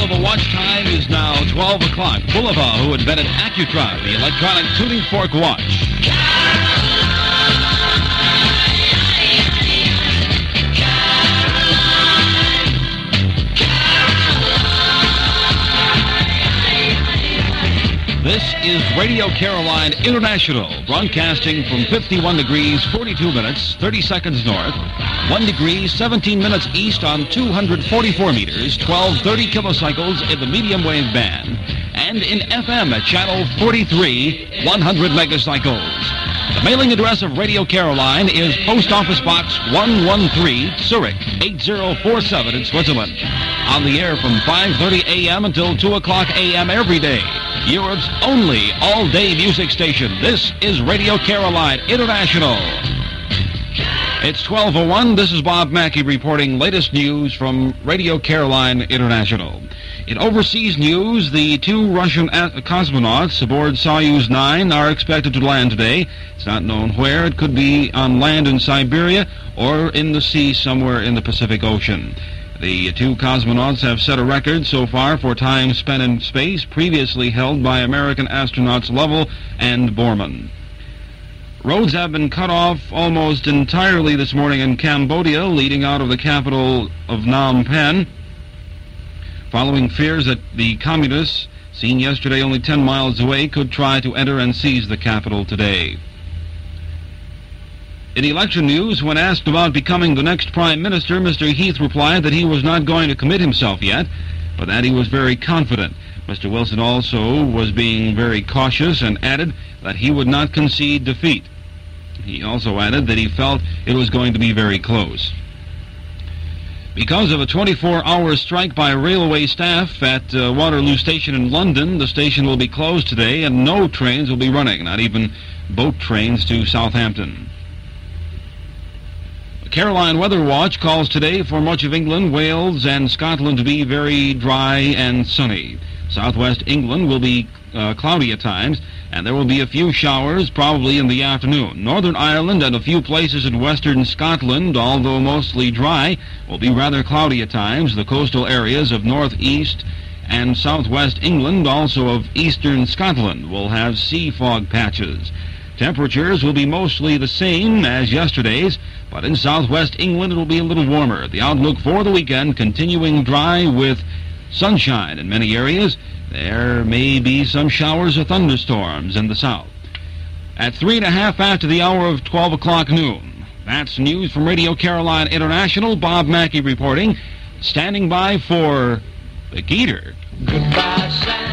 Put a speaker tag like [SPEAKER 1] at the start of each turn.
[SPEAKER 1] available watch time is now 12 o'clock. Bulova, who invented Accutron, the electronic tuning fork watch. This is Radio Caroline International, broadcasting from 51 degrees, 42 minutes, 30 seconds north, 1 degree, 17 minutes east on 244 meters, 1230 kilocycles in the medium wave band, and in FM at channel 43, 100 megacycles. The mailing address of Radio Caroline is Post Office Box 113, Zurich, 8047 in Switzerland. On the air from 5:30 a.m. until 2 o'clock a.m. every day. Europe's only all-day music station. This is Radio Caroline International. It's 12:01. This is Bob Mackey reporting latest news from Radio Caroline International. In overseas news, the two Russian cosmonauts aboard Soyuz 9 are expected to land today. It's not known where. It could be on land in Siberia or in the sea somewhere in the Pacific Ocean. The two cosmonauts have set a record so far for time spent in space, previously held by American astronauts Lovell and Borman. Roads have been cut off almost entirely this morning in Cambodia, leading out of the capital of Phnom Penh, following fears that the communists, seen yesterday only 10 miles away, could try to enter and seize the capital today. In election news, when asked about becoming the next Prime Minister, Mr. Heath replied that he was not going to commit himself yet, but that he was very confident. Mr. Wilson also was being very cautious and added that he would not concede defeat. He also added that he felt it was going to be very close. Because of a 24-hour strike by railway staff at Waterloo Station in London, the station will be closed today and no trains will be running, not even boat trains to Southampton. The Caroline Weather Watch calls today for much of England, Wales, and Scotland to be very dry and sunny. Southwest England will be cloudy at times, and there will be a few showers probably in the afternoon. Northern Ireland and a few places in western Scotland, although mostly dry, will be rather cloudy at times. The coastal areas of northeast and southwest England, also of eastern Scotland, will have sea fog patches. Temperatures will be mostly the same as yesterday's, but in southwest England it will be a little warmer. The outlook for the weekend continuing dry with sunshine in many areas. There may be some showers or thunderstorms in the south. At 3:30 after the hour of 12 o'clock noon. That's news from Radio Caroline International. Bob Mackey reporting. Standing by for the Geeter.
[SPEAKER 2] Goodbye, Sam.